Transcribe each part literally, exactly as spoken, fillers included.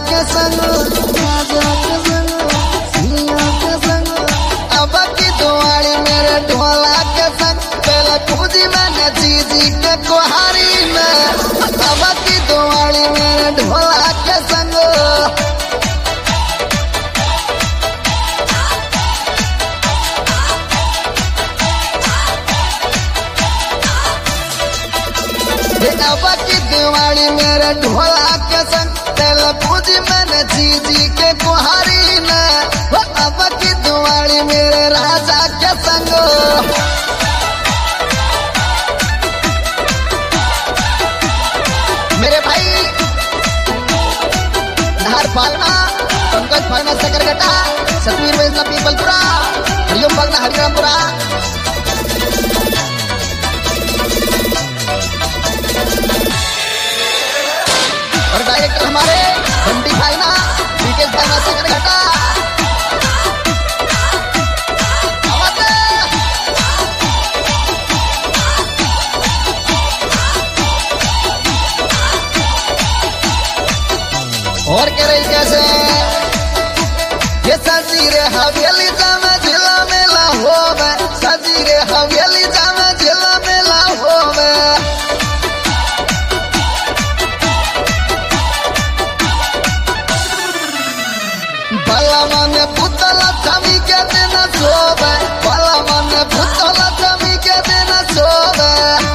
के संग राजा के संग सिया के संग अब की दुआरी मेरे ढोला के संग पहले पूजी मैंने जीजी के कुहारी में अब की दुआरी मेरे ढोला के संग अब की दिवाली मेरे ढोला के संग तेल पूजी मैंने जीजी के कुहारी ने अब की दिवाली मेरे राजा के संग मेरे भाई नहर फालना पंकज फालना सकरगटा सतवीर वैष्णव पीपलपुरा हरिओम फालना हरिरामपुरा और डायरेक्टर हमारे बंटी भाई ना विकेश भाई ना सकरघटा और कह रही कैसे ये सजीरे हवेली जामे जिला मेला होवे सजीरे हवेली जामे जिला मेला होवे भला मन पुतला छवि के दिन सोवे भला मन पुतला छवि के दिन सोवे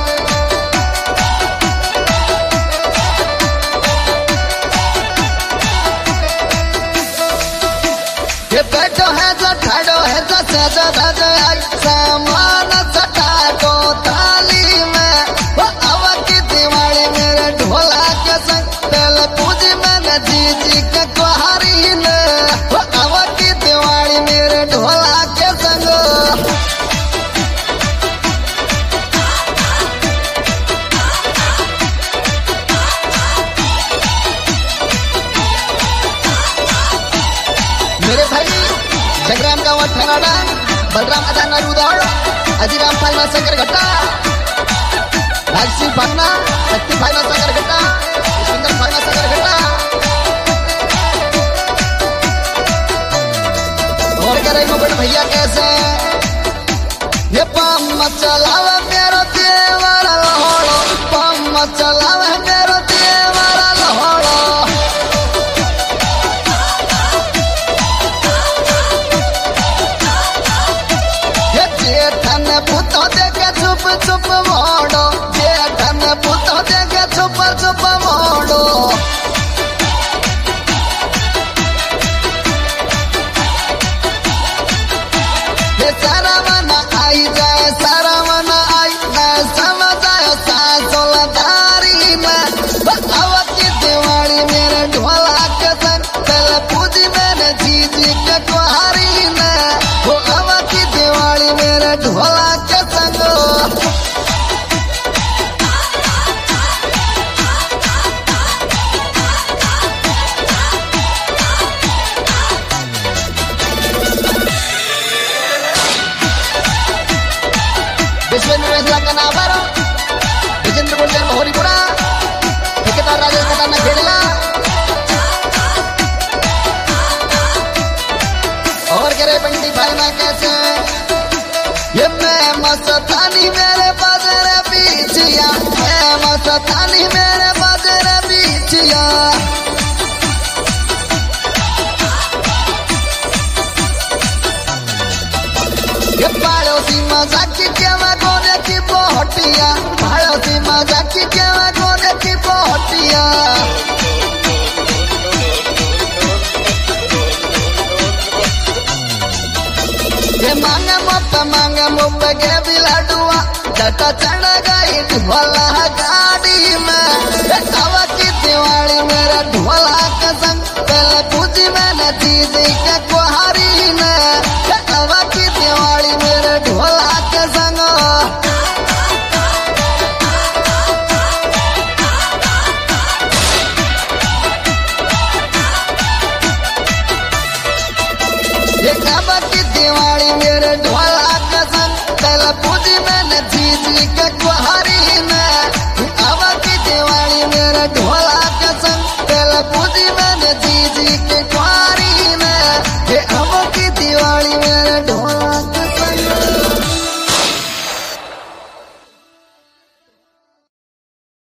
ये बैठो है जो ठाडो है जो सजा धजा सामान सटा को थाली में वो अब की दिवाली मेरे ढोला के संग पहले पूजी मैंने जीजी के कुहारी ने वो अब की दिवाली मेरे ढोला के संग मेरे भाई जगराम गाँव ठेंगाड़ा बलराम अदाना रुदौड़ अजीराम फालना सकरघटा राजसिंह फालना शक्ति फालना सकरघटा सुंदर फालना सकरघटा और कह रहे मोबट भैया कैसे ये पम चलावे मेरो देवरा लहोड़ो पम चलावे मेरो देवरा लहोड़ो जेठन पुतो देखे चुप चुप मोड़ो जेठन पुतो देखे चुप चुप मोड़ो ये सारा मना आई जाए सारा मना आई मैं समझ आयो सासोलधारी में अब की दिवाली मेरे ढोला के संग पहले पूजी मैंने जीजी के कुहारी में वो अब की दिवाली मेरे ढोला के संग विश्वेंद्र वैसला का नावर विजेंद्र गुर्जर मोहरीपुरा ठेकेदार राजेश कटाना खेड़ला और कह रहे बंटी भाई ना कैसे ये मैं मस्तानी मेरे बजर बीचिया मैं मस्तानी मेरे बजर बीचिया ये पड़ोसी मजाक के मैं कोने की बोहटिया पड़ोसी मजाक के मैं कोने की बोहटिया ये मांगे मुप मांगे मुप के बिलाडुआ डटा चढ़ गई ढोला गाड़ी में अब की दिवाली मेरा ढोला के संग पहले पूजी मैंने जीजी के कुहारी ने अब की दिवाली मेरे ढोला के संग ये अब